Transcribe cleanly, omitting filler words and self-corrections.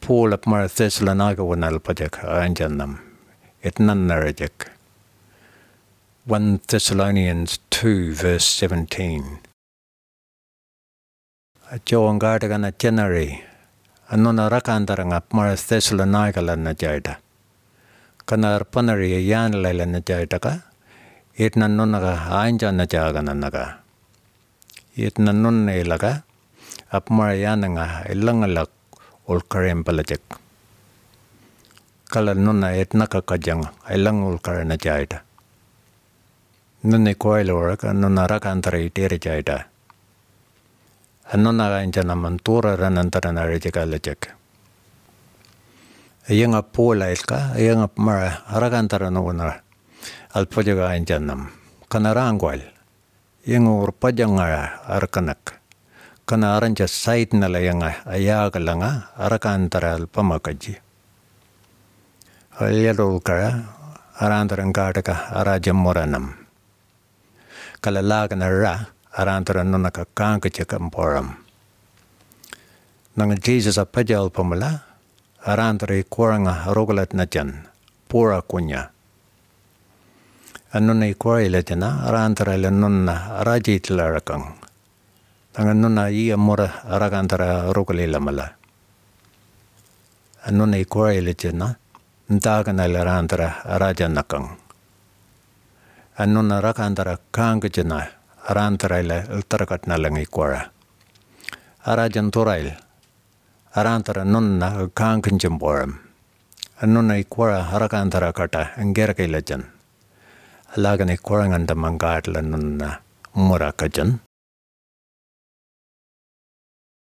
Paul up Mar Thessalonica one alpajak anjanam. It none narajak. 1 Thessalonians 2 verse 17. Joangardagan January. Anona rakandarang up Mar Thessalonica na jaida. Kanar panari yan lela na jaidaka. It nanunaga anja na jagananaga. It nanun ilaga. Up Mar yananga ilangalak ulkarim palajak. Kala nuna it nakakajang ilang ulkar na jaida. Nuni koilorak anuna rakantari tiri jaida. Anuna anja namantura ranantara na rijikalajak. Ayang apola ilka, ayang apmara rakantara nuuna alpajaga anjanam. Kanarangwal. Yang urpajangara arkanak. Kana aranja sait na layanga ayaga langa arakantara alpamakaji. Alyadol kara arantaran kataka arajamoranam. Kalalaga na ra arantaran nunaka kankachakamparam. Nang Jesus apajal pamala arantari koranga rogalat na dyan pura kunya. Anunay korila dyan arantara lanunna arajitlarakang. Tanganuna iya mura arakantara rogalila mala. Anunay korila dyan ntagan alarantara arajanakang. Anuna rakantara kankajana arantara ila ultarakat na lang ikwara. Arajan turail arantara nunna kankanjamboram. Anuna ikwara arakantara kata anggerakaila dyan. Alagan ikwarangan damangkaatla nunna murakajan.